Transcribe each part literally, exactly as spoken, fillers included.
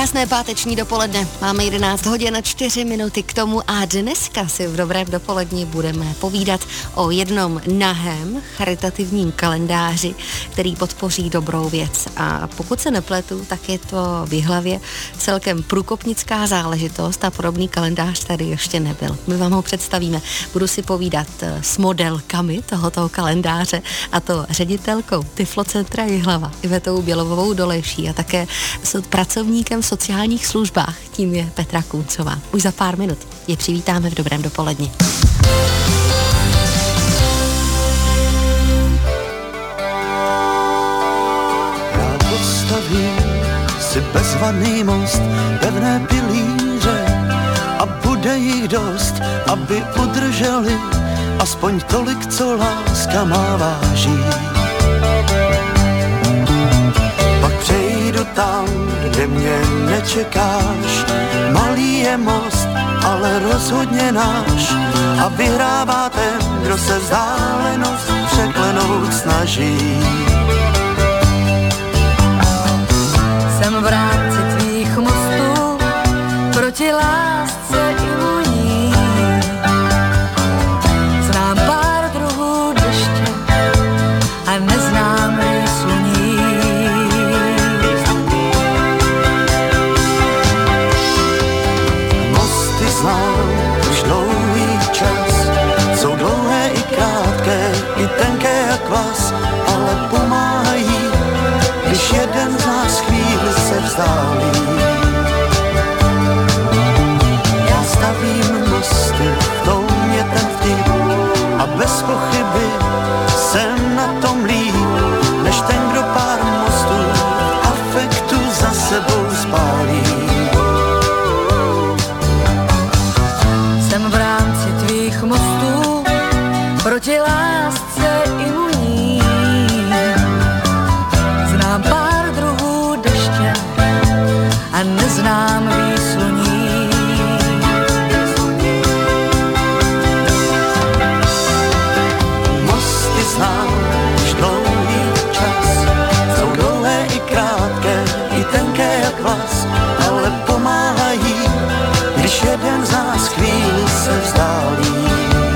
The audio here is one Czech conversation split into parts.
Krásné páteční dopoledne. Máme jedenáct hodin a čtyři minuty k tomu a dneska si v dobrém dopoledni budeme povídat o jednom nahém charitativním kalendáři, který podpoří dobrou věc. A pokud se nepletu, tak je to v Jihlavě celkem průkopnická záležitost a podobný kalendář tady ještě nebyl. My vám ho představíme. Budu si povídat s modelkami tohoto kalendáře, a to ředitelkou Tyflocentra Jihlava Ivetou Bělovovou Dolejší a také s pracovníkem v sociálních službách, tím je Petra Kůncová. Už za pár minut je přivítáme v dobrém dopoledni. Já postavím si bezvadný most, pevné pilíře a bude jich dost, aby udrželi aspoň tolik, co láska má váží. Pak přejdu tam, kde mě nečekáš, malý je most, ale rozhodně náš, a vyhrává ten, kdo se vzdálenost překlenout snaží. Jsem v rámci tvých mostů proti lásce imunní. Znám pár druhů deště a neznám sluní. Mosty znám už dlouhý čas, jsou dlouhé i krátké, i tenké jak vás, ale pomáhají, když jeden z nás chvíli se vzdálí. Já stavím mosty, v tom je ten vtip, a bez pochyby jsem na tom líp, než ten, kdo pár mostů afektu za sebou spálí. Jsem v rámci tvých mostů proti lásce imunní. Znám pár druhů deště a neznám výsluní. Mosty znám už dlouhý čas, jsou dlouhé i krátké, i tenké jak vás, ale pomáhají, když jeden z nás chvíli se vzdálí.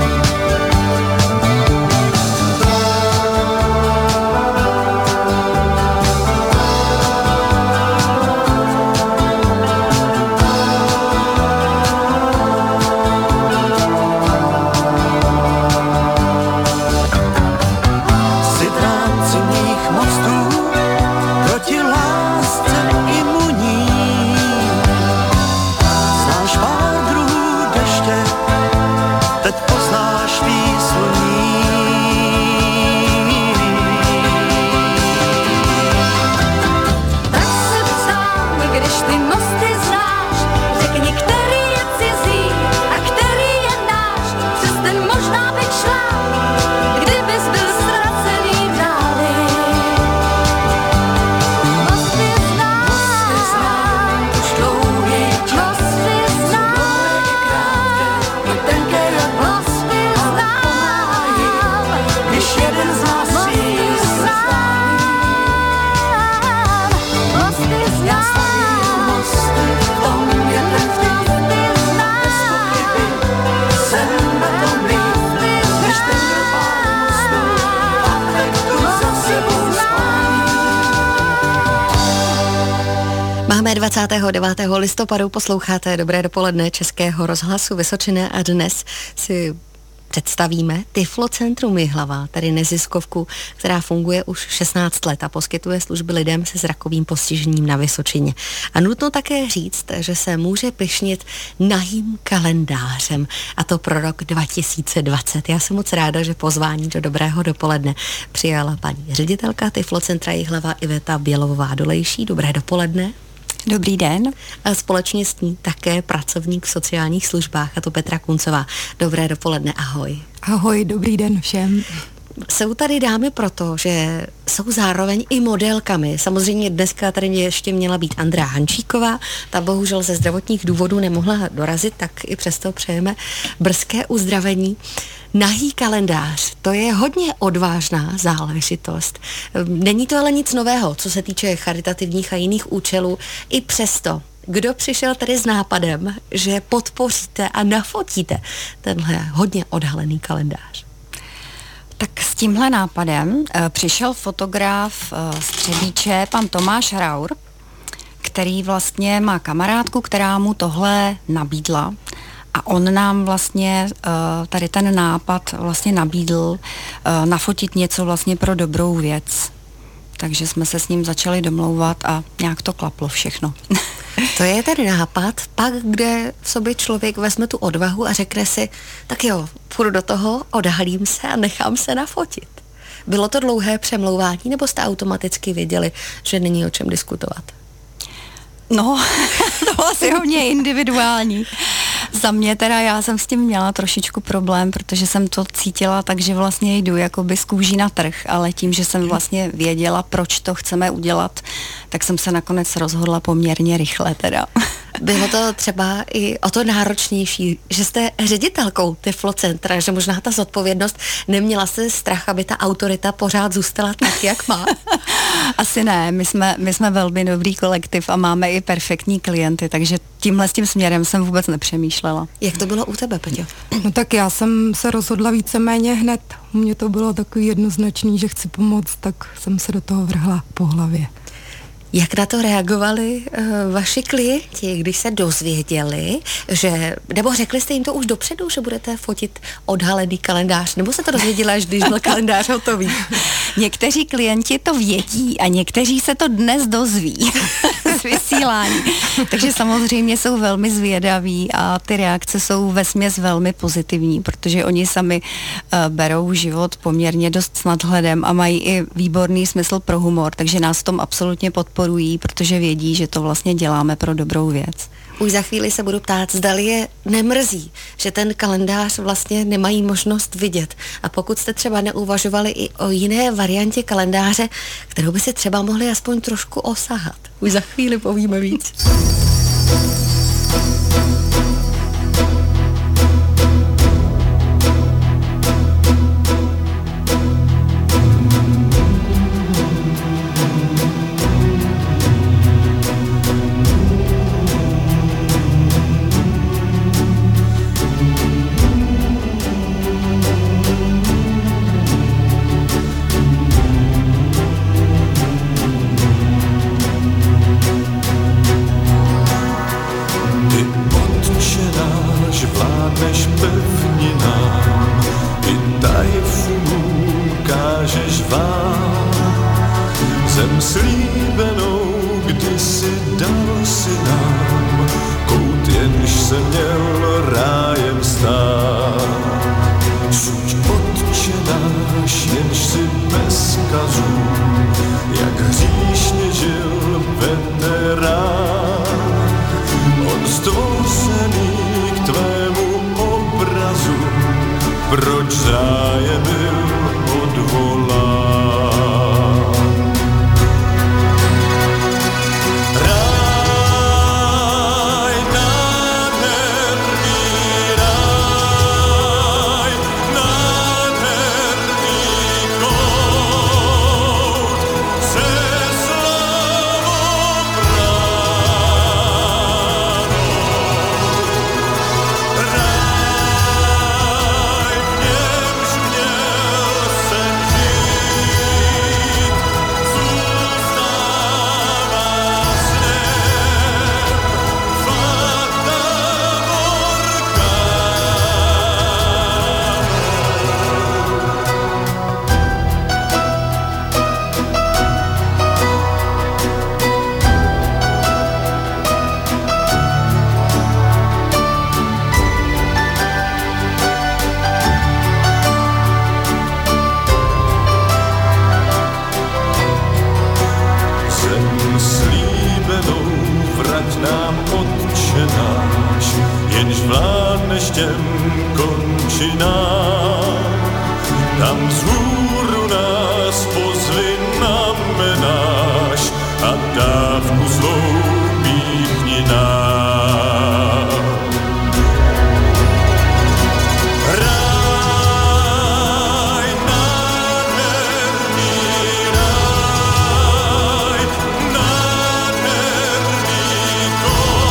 dvacátého devátého listopadu posloucháte Dobré dopoledne Českého rozhlasu Vysočina a dnes si představíme Tyflocentrum Jihlava, tedy neziskovku, která funguje už šestnáct let a poskytuje služby lidem se zrakovým postižením na Vysočině. A nutno také říct, že se může pyšnit nahým kalendářem, a to pro rok dva tisíce dvacet. Já jsem moc ráda, že pozvání do Dobrého dopoledne přijala paní ředitelka Tyflocentra Jihlava Iveta Bělovová Dolejší. Dobré dopoledne. Dobrý den. A společně s ní také pracovník v sociálních službách, a to Petra Kůncová. Dobré dopoledne, ahoj. Ahoj, dobrý den všem. Jsou tady dámy proto, že jsou zároveň i modelkami. Samozřejmě dneska tady ještě měla být Andrea Hančíková, ta bohužel ze zdravotních důvodů nemohla dorazit, tak i přesto přejeme brzké uzdravení. Nahý kalendář, to je hodně odvážná záležitost. Není to ale nic nového, co se týče charitativních a jiných účelů. I přesto kdo přišel tedy s nápadem, že podpoříte a nafotíte tenhle hodně odhalený kalendář? Tak s tímhle nápadem e, přišel fotograf e, z Třebíče, pan Tomáš Raur, který vlastně má kamarádku, která mu tohle nabídla. A on nám vlastně uh, tady ten nápad vlastně nabídl uh, nafotit něco vlastně pro dobrou věc. Takže jsme se s ním začali domlouvat a nějak to klaplo všechno. To je ten nápad, pak kde v sobě člověk vezme tu odvahu a řekne si, tak jo, půjdu do toho, odhalím se a nechám se nafotit. Bylo to dlouhé přemlouvání, nebo jste automaticky věděli, že není o čem diskutovat? No, to bylo asi hodně individuální. Za mě teda já jsem s tím měla trošičku problém, protože jsem to cítila, takže vlastně jdu jakoby z kůží na trh, ale tím, že jsem vlastně věděla, proč to chceme udělat, tak jsem se nakonec rozhodla poměrně rychle teda. Bylo to třeba i o to náročnější, že jste ředitelkou Tyflocentra, že možná ta zodpovědnost neměla se strach, aby ta autorita pořád zůstala tak, jak má? Asi ne, my jsme, my jsme velmi dobrý kolektiv a máme i perfektní klienty, takže tímhle s tím směrem jsem vůbec nepřemýšlela. Jak to bylo u tebe, Peťo? No tak já jsem se rozhodla víceméně hned. U mě to bylo takový jednoznačný, že chci pomoct, tak jsem se do toho vrhla po hlavě. Jak na to reagovali uh, vaši klienti, když se dozvěděli, že, nebo řekli jste jim to už dopředu, že budete fotit odhalený kalendář, nebo se to dozvěděli, až když byl kalendář hotový? Někteří klienti to vědí a někteří se to dnes dozví z vysílání. Takže samozřejmě jsou velmi zvědaví a ty reakce jsou vesměs velmi pozitivní, protože oni sami uh, berou život poměrně dost s nadhledem a mají i výborný smysl pro humor, takže nás v tom absolutně podporují. Protože vědí, že to vlastně děláme pro dobrou věc. Už za chvíli se budu ptát, zdali je nemrzí, že ten kalendář vlastně nemají možnost vidět. A pokud jste třeba neuvažovali i o jiné variantě kalendáře, kterou by si třeba mohli aspoň trošku osahat. Už za chvíli povíme víc. Zem slíbenou kdysi dal si nám, kout jenž se měl rájem stát. Suď Otče náš, jenž si bez kazů, jak hříšně žil veterán. On stvořený k tvému obrazu, proč z ráje byl odvolán. Tam vzhůru nás pozvi na menáž a dávku zlou píchni nám. Ráj, nádherný ráj, nádherný kouč.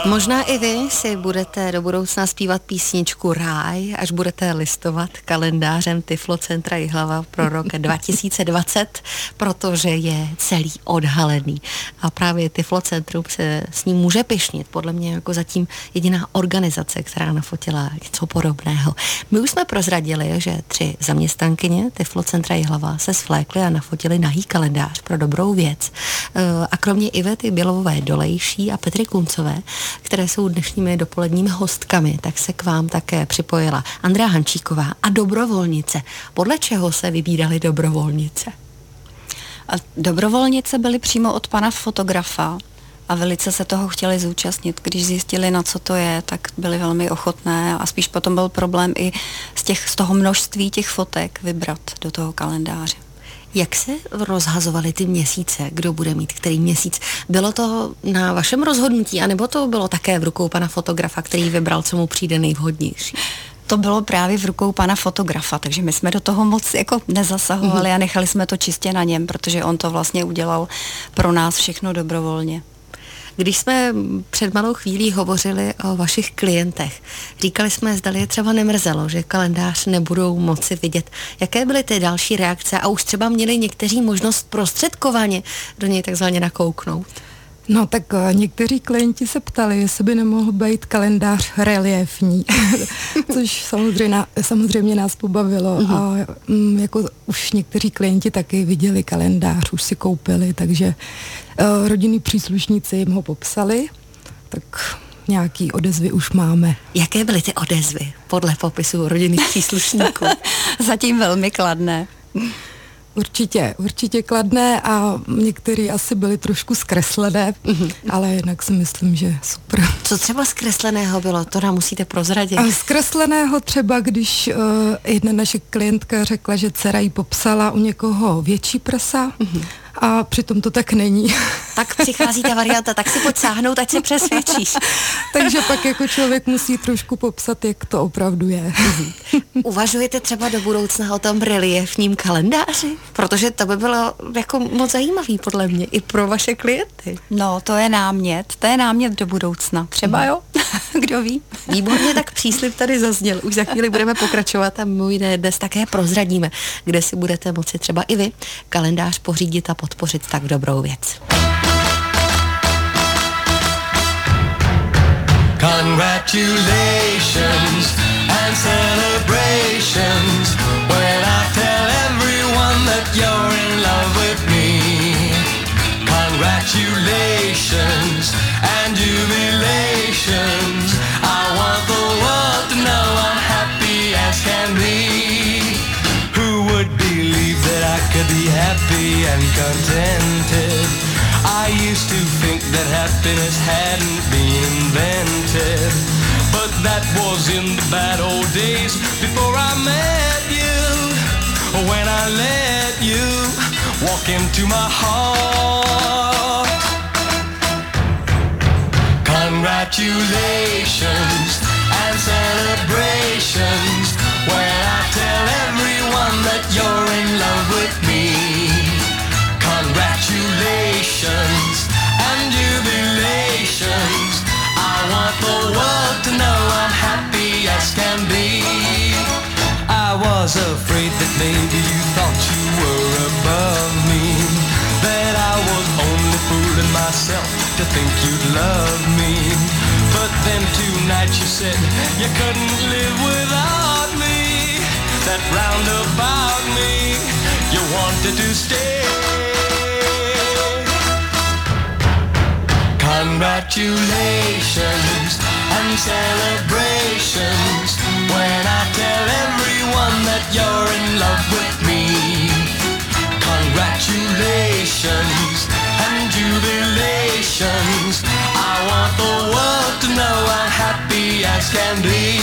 Možná i vy si budete do budoucna zpívat písničku Ráj, až budete listovat kalendářem Tyflocentra Jihlava pro rok dva tisíce dvacet, protože je celý odhalený. A právě Tyflocentrum se s ním může pyšnit, podle mě jako zatím jediná organizace, která nafotila něco podobného. My už jsme prozradili, že tři zaměstnankyně Tyflocentra Jihlava se svlékly a nafotili nahý kalendář pro dobrou věc. A kromě Ivety Bělovové Dolejší a Petry Kuncové, které jsou dnešními dopoledními hostkami, tak se k vám také připojila Andrea Hančíková a dobrovolnice. Podle čeho se vybírali dobrovolnice? A dobrovolnice byly přímo od pana fotografa a velice se toho chtěli zúčastnit. Když zjistili, na co to je, tak byli velmi ochotné a spíš potom byl problém i z, těch, z toho množství těch fotek vybrat do toho kalendáře. Jak se rozhazovaly ty měsíce? Kdo bude mít který měsíc? Bylo to na vašem rozhodnutí, anebo to bylo také v rukou pana fotografa, který vybral, co mu přijde nejvhodnější? To bylo právě v rukou pana fotografa, takže my jsme do toho moc jako nezasahovali mm. a nechali jsme to čistě na něm, protože on to vlastně udělal pro nás všechno dobrovolně. Když jsme před malou chvílí hovořili o vašich klientech, říkali jsme, zdali je třeba nemrzelo, že kalendář nebudou moci vidět. Jaké byly ty další reakce a už třeba měli někteří možnost prostředkovaně do něj takzvaně nakouknout? No tak někteří klienti se ptali, jestli by nemohl být kalendář reliefní, což samozřejmě, samozřejmě nás pobavilo mm-hmm. a mm, jako už někteří klienti taky viděli kalendář, už si koupili, takže uh, rodinní příslušníci jim ho popsali, tak nějaký odezvy už máme. Jaké byly ty odezvy podle popisu rodinných příslušníků? Zatím velmi kladné. Určitě, určitě kladné a některý asi byly trošku zkreslené, mm-hmm. ale jinak si myslím, že super. Co třeba zkresleného bylo? To nám musíte prozradit. A zkresleného třeba, když uh, jedna naše klientka řekla, že dcera jí popsala u někoho větší prsa, mm-hmm. a přitom to tak není. Tak přichází ta varianta, tak si pojď sáhnout, ať se přesvědčíš. Takže pak jako člověk musí trošku popsat, jak to opravdu je. Uvažujete třeba do budoucna o tom reliefním kalendáři? Protože to by bylo jako moc zajímavý podle mě i pro vaše klienty. No, to je námět, to je námět do budoucna. Třeba jo? Kdo ví? Výborně, tak příslib tady zazněl. Už za chvíli budeme pokračovat a my dnes také prozradíme, kde si budete moci třeba i vy kalendář pořídit a podpořit tak dobrou věc. Congratulations and celebrations when I tell everyone that you're in love with me. Congratulations and jubilations. I want the world to know I'm happy as can be. Who would believe that I could be happy and contented? I used to think that happiness hadn't been invented, but that was in the bad old days before I met you. When I let you walk into my heart. Congratulations and celebrations when I tell everyone that you're in love with me. Congratulations and jubilations. I want the world to know I'm happy as can be. I was afraid that maybe you thought you were above me, that I was only fooling myself to think you'd love me. But then tonight you said you couldn't live without me, that round about me you wanted to stay. Congratulations and celebrations when I tell everyone that you're in love with me. Congratulations and jubilations. I want the world to know I'm happy as can be.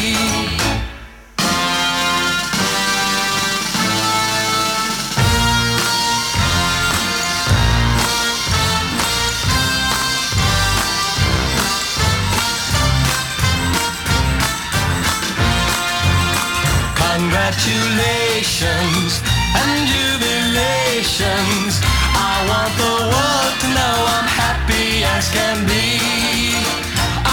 Congratulations and jubilations. I want the world to know I'm happy as can be.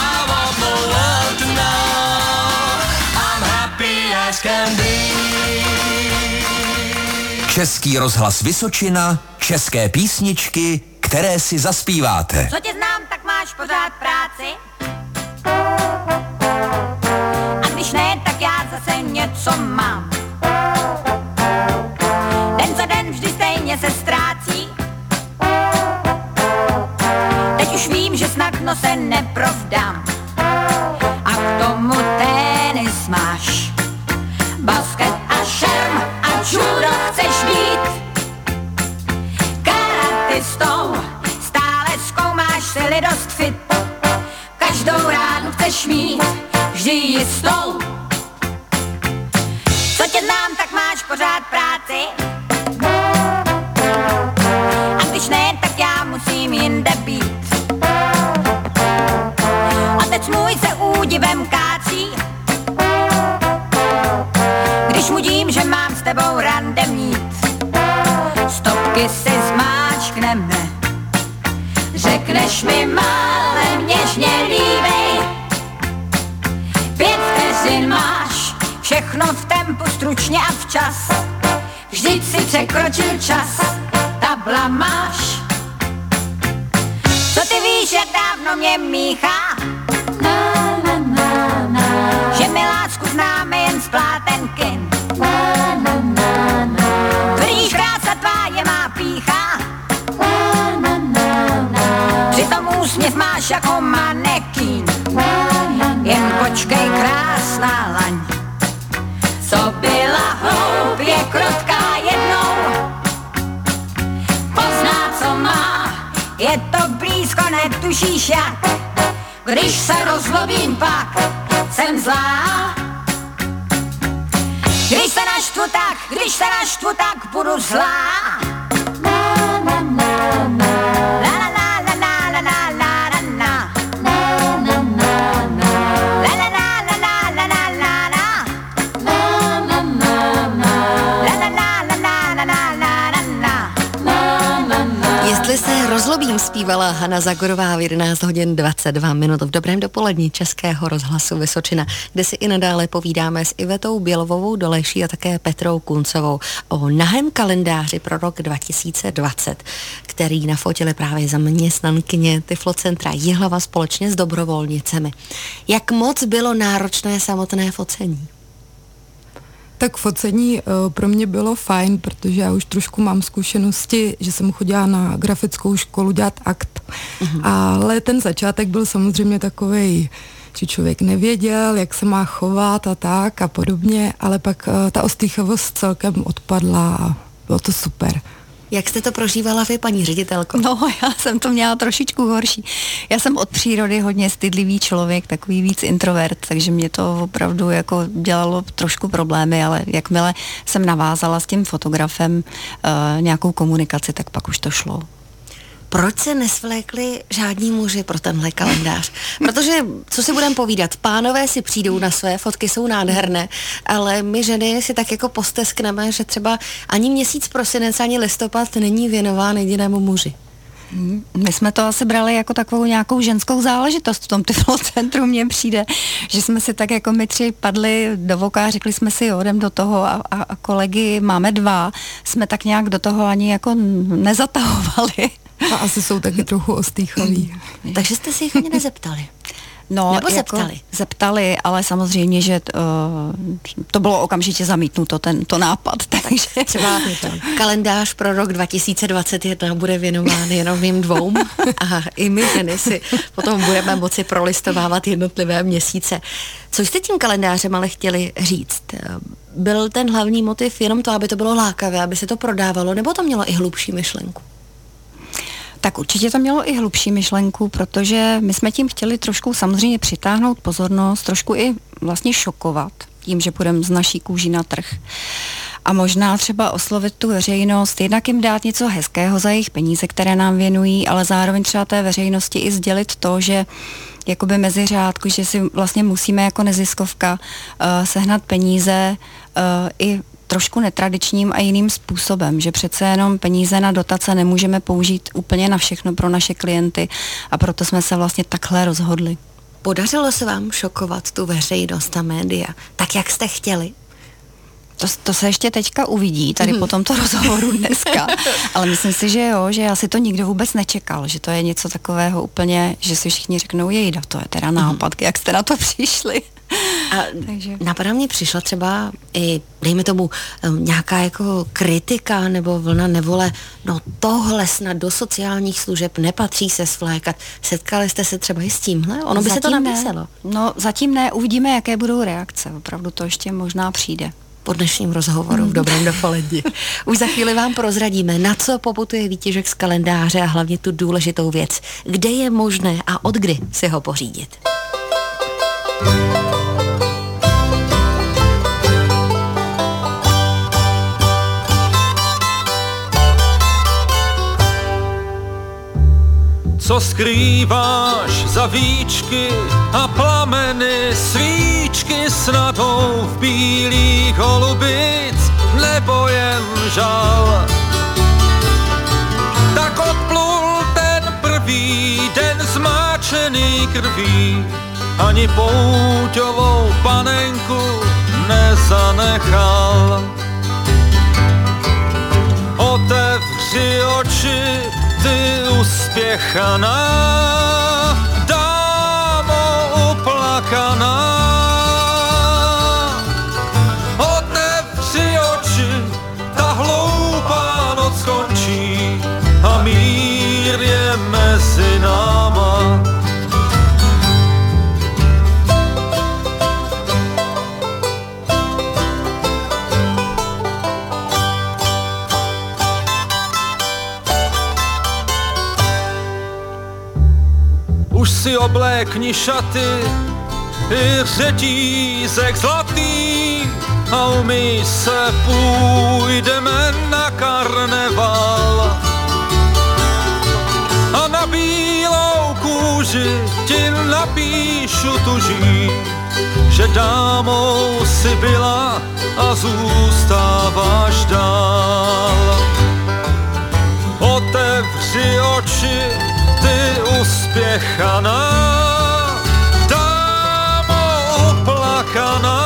Český rozhlas Vysočina, české písničky, které si zaspíváte. Co tě znám, tak máš pořád práci. A když ne, tak já zase něco mám. Den za den vždy stejně se ztrácí. Teď už vím, že snadno se neprovdám. A k tomu tenis máš. Basket a šerm a judo chceš být. Karatistou stále zkoumáš sily dost fit. Každou ránu chceš mít vždy jistou. Co tě znám, tak máš pořád práci. A když ne, tak já musím jinde být. Otec můj se údivem kácí, když mu dím, že mám s tebou rande mít. Stopky si zmáčkneme, řekneš mi málem něžně líbej. Pět vteřin máš, všechno v tempu stručně a včas. Vždyť si překročil čas, tabla máš. Co ty víš, jak dávno mě míchá? Na, na, na, na. Že mi lásku známe jen z plátenky. Na, na, na, na. Tvrdíš, krása tvá je má pýcha. Na, na, na, na. Přitom úsměv máš jako manekín. Na, na, na. Jen počkej, krásná laň. Co byla hloupě krotká jednou, pozná, co má, je to blízko, netušíš jak. Když se rozlobím, pak jsem zlá. Když se naštvu tak, když se naštvu tak, budu zlá. Na, na, na, na. La, la, la, la, la, la, la, la, la. Na, na, na, na. La, la, la, la, la, la, la, la. Na, na, na, na. La, la, la, la, la, la, la, la, la. Na, na, na. Jestli se rozlobím, zpívala Hana Zagorová v jedenáct hodin dvacet dva minut v dobrém dopolední Českého rozhlasu Vysočina, kde si i nadále povídáme s Ivetou Bělovovou Dolejší a také Petrou Kuncovou o nahém kalendáři pro rok dva tisíce dvacet, který nafotili právě zaměstnankyně Tyflocentra Jihlava společně s dobrovolnicemi. Jak moc bylo náročné samotné focení? Tak focení uh, pro mě bylo fajn, protože já už trošku mám zkušenosti, že jsem chodila na grafickou školu dělat akt. Uh-huh. Ale ten začátek byl samozřejmě takovej, že člověk nevěděl, jak se má chovat a tak a podobně, ale pak uh, ta ostýchavost celkem odpadla a bylo to super. Jak jste to prožívala vy, paní ředitelko? No, já jsem to měla trošičku horší. Já jsem od přírody hodně stydlivý člověk, takový víc introvert, takže mě to opravdu jako dělalo trošku problémy, ale jakmile jsem navázala s tím fotografem uh, nějakou komunikaci, tak pak už to šlo. Proč se nesvlékli žádní muži pro tenhle kalendář? Protože, co si budeme povídat, pánové si přijdou na své, fotky jsou nádherné, ale my ženy si tak jako posteskneme, že třeba ani měsíc prosinec, ani listopad není věnován jedinému muži. My jsme to asi brali jako takovou nějakou ženskou záležitost v tom Tyflocentru, mně přijde, že jsme si tak jako my tři padli do voka a řekli jsme si, jo, jdem do toho a, a, a kolegy máme dva, jsme tak nějak do toho ani jako nezatahovali. A asi jsou taky trochu ostýchaví. Takže jste si jich ani nezeptali? No, Nebo jako zeptali? Zeptali, ale samozřejmě, že uh, to bylo okamžitě zamítnuto, tento nápad. Takže třeba kalendář pro rok dva tisíce dvacet jedna bude věnován jenom jim dvou a i my ženy si potom budeme moci prolistovávat jednotlivé měsíce. Co jste tím kalendářem ale chtěli říct? Byl ten hlavní motiv jenom to, aby to bylo lákavé, aby se to prodávalo, nebo to mělo i hlubší myšlenku? Tak určitě to mělo i hlubší myšlenku, protože my jsme tím chtěli trošku samozřejmě přitáhnout pozornost, trošku i vlastně šokovat tím, že půjdeme z naší kůží na trh. A možná třeba oslovit tu veřejnost, jednak jim dát něco hezkého za jejich peníze, které nám věnují, ale zároveň třeba té veřejnosti i sdělit to, že jakoby mezi řádku, že si vlastně musíme jako neziskovka uh, sehnat peníze uh, i trošku netradičním a jiným způsobem, že přece jenom peníze na dotace nemůžeme použít úplně na všechno pro naše klienty a proto jsme se vlastně takhle rozhodli. Podařilo se vám šokovat tu veřejnost a média tak, jak jste chtěli? To, to se ještě teďka uvidí, tady mm. po tomto rozhovoru dneska, ale myslím si, že jo, že asi to nikdo vůbec nečekal, že to je něco takového úplně, že si všichni řeknou, jejda, to je teda nápad, mm. jak jste na to přišli. A takže napadá mě přišla třeba i, dejme tomu, nějaká jako kritika nebo vlna nevole, no tohle snad do sociálních služeb nepatří se svlékat. Setkali jste se třeba i s tímhle? Ono by zatím se to napísalo. Ne. No zatím ne, uvidíme, jaké budou reakce, opravdu to ještě možná přijde. Po dnešním rozhovoru v Dobrém dopoledni. Už za chvíli vám prozradíme, na co poputuje výtěžek z kalendáře a hlavně tu důležitou věc, kde je možné a od kdy si ho pořídit. Co skrýváš za víčky a plameny, svíčky snad jdou v bílých holubic, nebo jen žal. Tak odplul ten prvý den zmáčený krví, ani pouťovou panenku nezanechal. Otevři oči, ty uspěchaná, dámo uplakaná. Otevři oči, ta hloupá noc končí a mír je mezi náma. Už si oblékni šaty i řetízek zlatý a umyj se, půjdeme na karneval. A na bílou kůži ti napíšu tuží, že dámou si byla a zůstáváš dál. Otevři oči, ty uspěchaná, dámo uplakaná.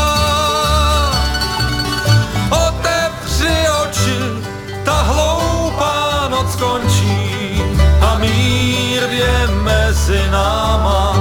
Otevři oči, ta hloupá noc končí a mír je mezi náma.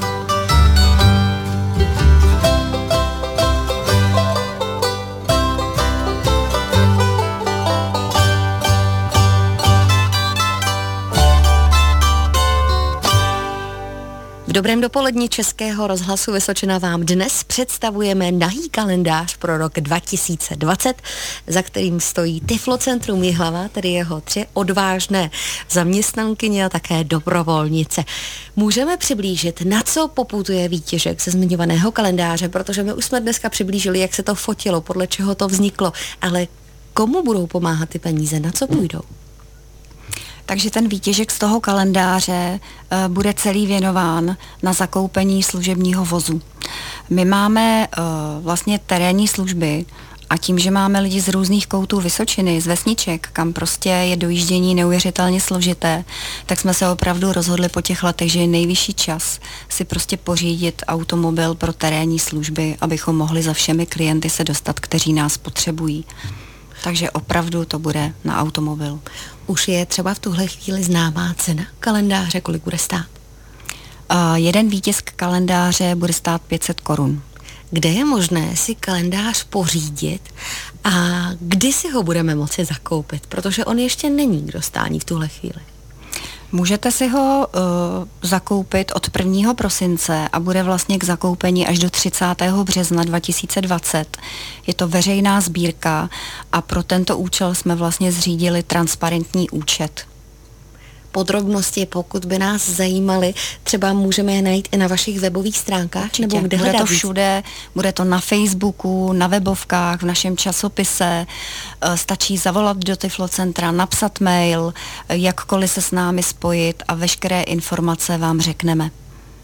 V Dobrém dopoledni Českého rozhlasu Vysočina vám dnes představujeme nahý kalendář pro rok dva tisíce dvacet, za kterým stojí Tyflocentrum Jihlava, tedy jeho tři odvážné zaměstnankyně a také dobrovolnice. Můžeme přiblížit, na co poputuje výtěžek ze zmiňovaného kalendáře, protože my už jsme dneska přiblížili, jak se to fotilo, podle čeho to vzniklo, ale komu budou pomáhat ty peníze, na co půjdou? Takže ten výtěžek z toho kalendáře uh, bude celý věnován na zakoupení služebního vozu. My máme uh, vlastně terénní služby a tím, že máme lidi z různých koutů Vysočiny, z vesniček, kam prostě je dojíždění neuvěřitelně složité, tak jsme se opravdu rozhodli po těch letech, že je nejvyšší čas si prostě pořídit automobil pro terénní služby, abychom mohli za všemi klienty se dostat, kteří nás potřebují. Takže opravdu to bude na automobil. Už je třeba v tuhle chvíli známá cena kalendáře, kolik bude stát? Uh, jeden výtisk kalendáře bude stát pět set korun. Kde je možné si kalendář pořídit a kdy si ho budeme moci zakoupit? Protože on ještě není k dostání v tuhle chvíli. Můžete si ho uh, zakoupit od prvního prosince a bude vlastně k zakoupení až do třicátého března dva tisíce dvacet. Je to veřejná sbírka a pro tento účel jsme vlastně zřídili transparentní účet. Podrobnosti, pokud by nás zajímaly, třeba můžeme je najít i na vašich webových stránkách? Určitě. Nebo kde bude hledat? To všude, bude to na Facebooku, na webovkách, v našem časopise, stačí zavolat do Tyflocentra, napsat mail, jakkoliv se s námi spojit a veškeré informace vám řekneme.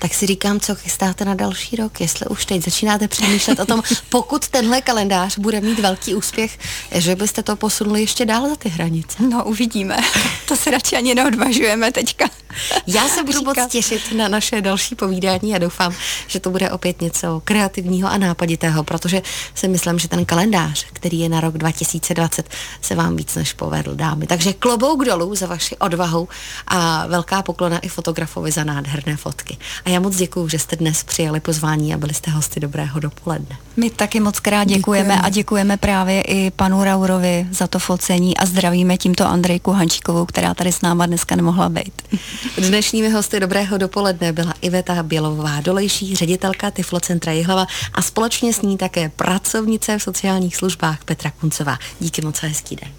Tak si říkám, co chystáte na další rok, jestli už teď začínáte přemýšlet o tom, pokud tenhle kalendář bude mít velký úspěch, že byste to posunuli ještě dál za ty hranice. No, uvidíme. To se radši ani neodvažujeme teďka. Já se budu moc těšit na naše další povídání a doufám, že to bude opět něco kreativního a nápaditého, protože si myslím, že ten kalendář, který je na rok dva tisíce dvacet, se vám víc než povedl, dámy. Takže klobouk dolů za vaši odvahu a velká poklona i fotografovi za nádherné fotky. A já moc děkuju, že jste dnes přijali pozvání a byli jste hosty Dobrého dopoledne. My taky moc krát děkujeme, děkujeme a děkujeme právě i panu Raurovi za to focení a zdravíme tímto Andrejku Hančíkovou, která tady s náma dneska nemohla být. Dnešními hosty Dobrého dopoledne byla Iveta Bělová-Dolejší, ředitelka Tyflocentra Jihlava a společně s ní také pracovnice v sociálních službách Petra Kuncová. Díky moc a hezký den.